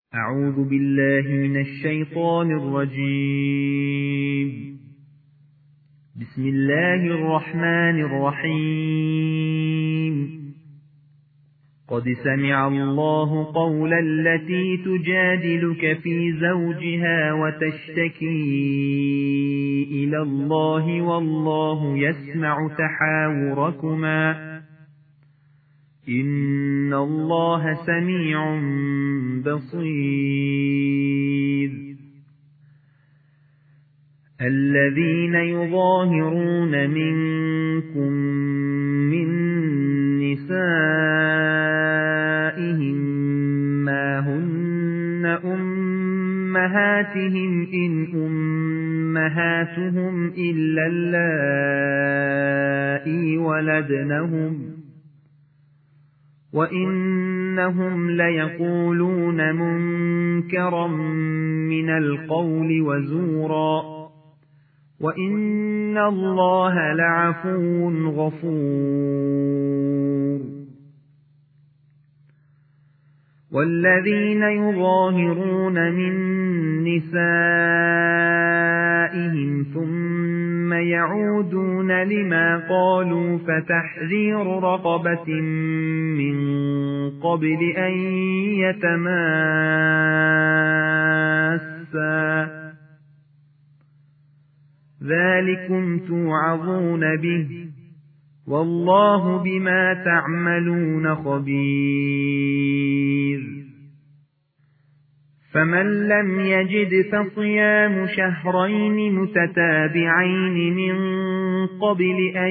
أعوذ بالله من الشيطان الرجيم. بسم الله الرحمن الرحيم. قد سمع الله قول التي تجادلك في زوجها وتشتكي إلى الله والله يسمع تحاوركما إن الله سميع بصير. الذين يظاهرون منكم من نسائهم ما هن أمهاتهم إن أمهاتهم إلا اللائي ولدنهم وإنهم ليقولون منكرا من القول وزورا وإن الله لعفو غفور. والذين يظاهرون من نسائهم ثم يعودون لما قالوا فتحرير رقبة من قبل أن يتماسا ذلكم توعظون به والله بما تعملون خبير. فمن لم يجد فصيام شهرين متتابعين من قبل أن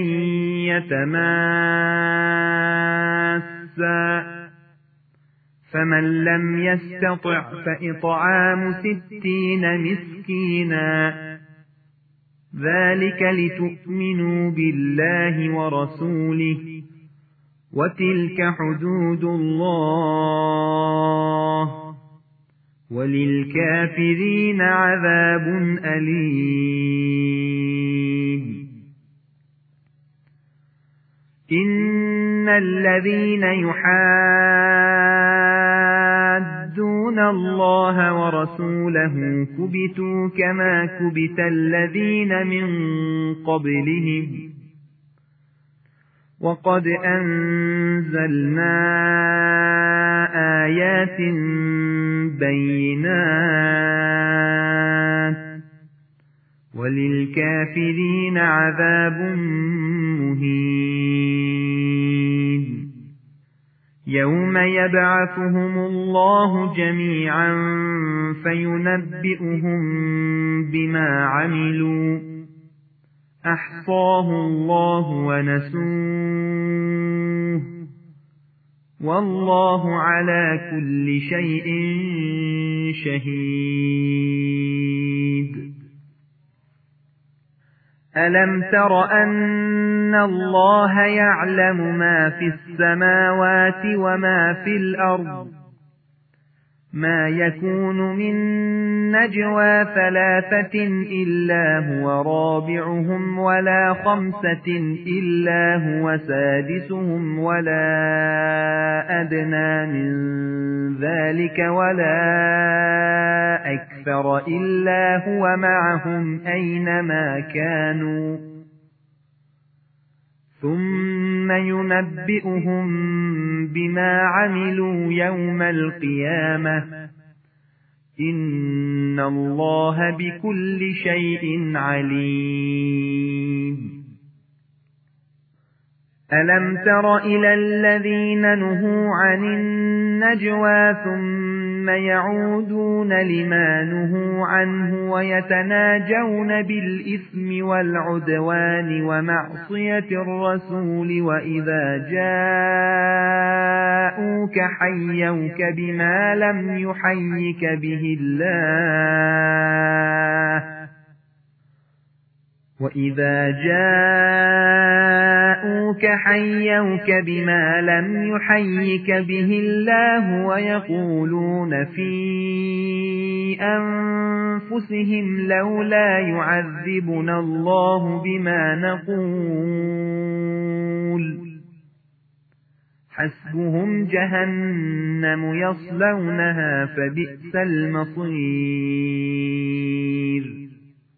يتماسا فمن لم يستطع فإطعام 60 مسكينا ذلك لتؤمنوا بالله ورسوله وتلك حدود الله وللكافرين عذاب أليم. إن الذين يحادون الله ورسوله كبتوا كما كبت الذين من قبلهم وقد أنزلنا آيات بينات وللكافرين عذاب مهين. يوم يبعثهم الله جميعا فينبئهم بما عملوا أحصاه الله ونسوه والله على كل شيء شهيد. ألم تر أن الله يعلم ما في السماوات وما في الأرض ما يكون من نجوى 3 إلا هو رابعهم ولا 5 إلا هو سادسهم ولا أدنى من ذلك ولا أكثر إلا هو معهم أينما كانوا ثم ينبئهم بما عملوا يوم القيامة إن الله بكل شيء عليم. ألم تر إلى الذين نهوا عن النجوى ثم يعودون لما نهوا عنه ويتناجون بالإثم والعدوان ومعصية الرسول وإذا جاءوك حيوك بما لم يحيك به الله ويقولون في أنفسهم لولا يعذبنا الله بما نقول حسبهم جهنم يصلونها فبئس المصير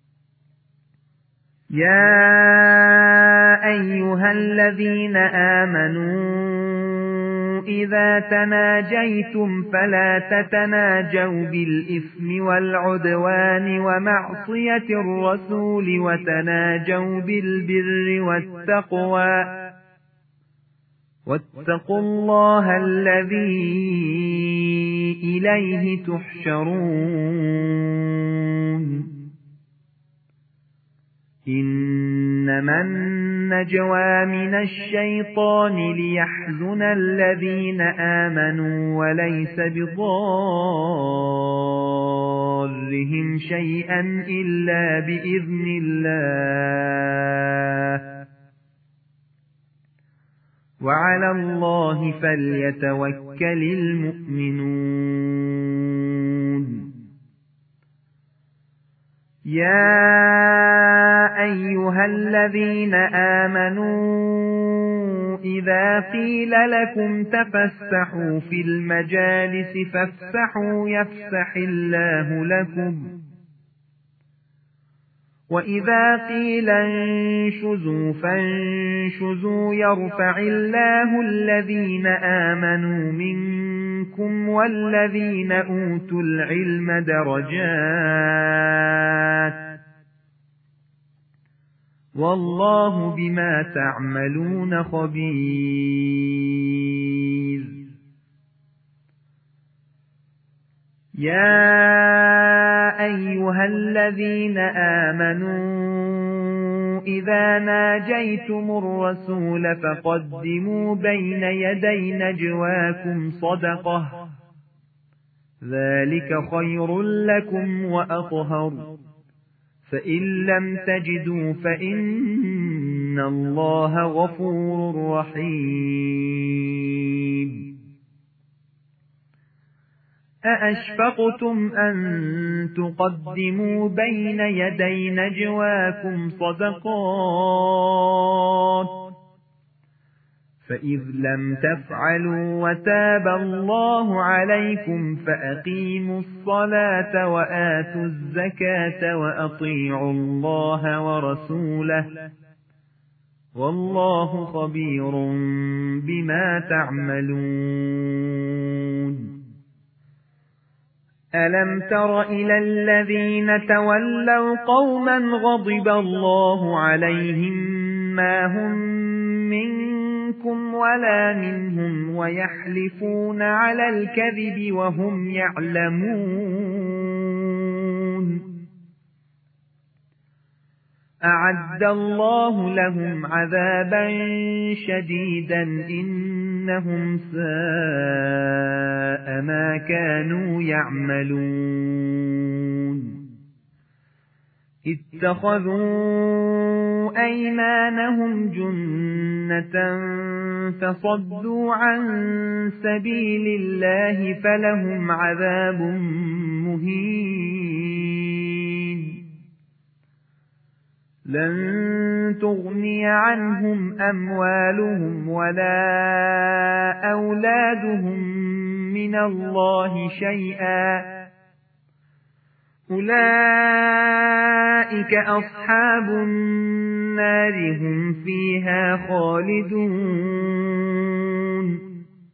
يا أيها الذين آمنوا إذا تناجيتم فلا تتناجوا بالإثم والعدوان ومعصية الرسول وتناجوا بالبر والتقوى واتقوا الله الذي إليه تحشرون إنما النجوى من الشيطان ليحزن الذين آمنوا وليس بضارهم شيئا إلا بإذن الله وعلى الله فليتوكل المؤمنون يا أيها الذين آمنوا إذا قيل لكم تفسحوا في المجالس فافسحوا يفسح الله لكم وإذا قيل انشزوا فانشزوا يرفع الله الذين آمنوا منكم والذين أوتوا العلم درجات والله بما تعملون خبير يا أيها الذين آمنوا إذا ناجيتم الرسول فقدموا بين يدي نجواكم صدقة ذلك خير لكم وأطهر فإن لم تجدوا فإن الله غفور رحيم أأشفقتم أن تقدموا بين يدي نجواكم صدقات فإذ لم تفعلوا وتاب الله عليكم فأقيموا الصلاة وآتوا الزكاة وأطيعوا الله ورسوله والله خبير بما تعملون ألم تر إلى الذين تولوا قوما غضب الله عليهم ما هم منكم ولا منهم ويحلفون على الكذب وهم يعلمون أعد الله لهم عذابا شديدا إنهم ساء ما كانوا يعملون اتخذوا أيمانهم جنة فصدوا عن سبيل الله فلهم عذاب مهين لن تغني عنهم أموالهم ولا أولادهم من الله شيئا أولئك أصحاب النار هم فيها خالدون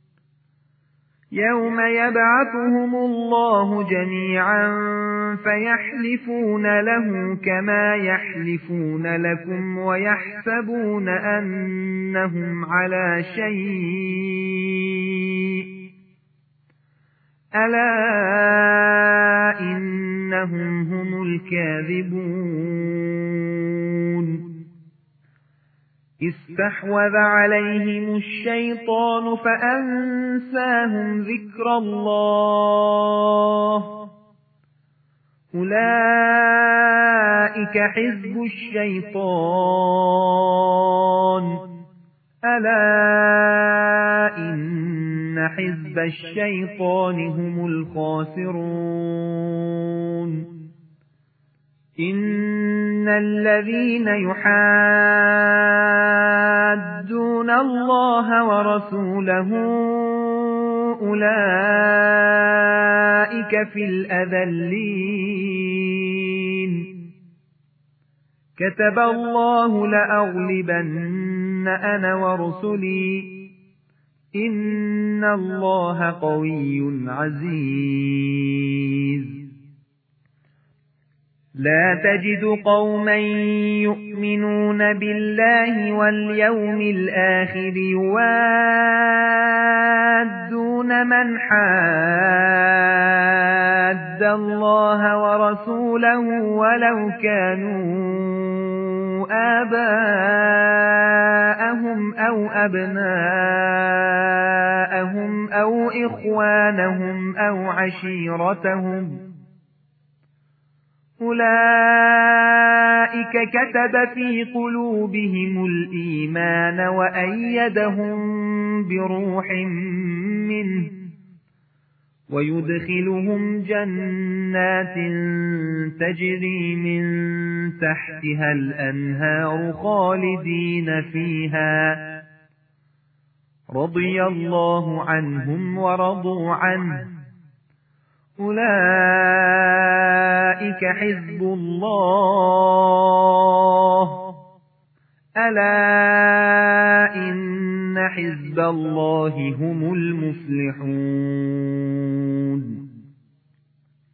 يوم يبعثهم الله جميعا فيحلفون له كما يحلفون لكم ويحسبون أنهم على شيء ألا إنهم هم الكاذبون استحوذ عليهم الشيطان فأنساهم ذكر الله أولئك حزب الشيطان ألا إن حزب الشيطان هم الخاسرون إن الذين يحادون الله ورسوله أولئك في الأذلين كتب الله لأغلبن أنا ورسلي إن الله قوي عزيز لا تجد قوما يؤمنون بالله واليوم الآخر يوادون من حاد الله ورسوله ولو كانوا آباءهم أو أبناءهم أو إخوانهم أو عشيرتهم أولئك كتب في قلوبهم الإيمان وأيدهم بروح منه ويدخلهم جنات تجري من تحتها الأنهار خالدين فيها رضي الله عنهم ورضوا عنه أولئك حزب الله ألا إن حزب الله هم المفلحون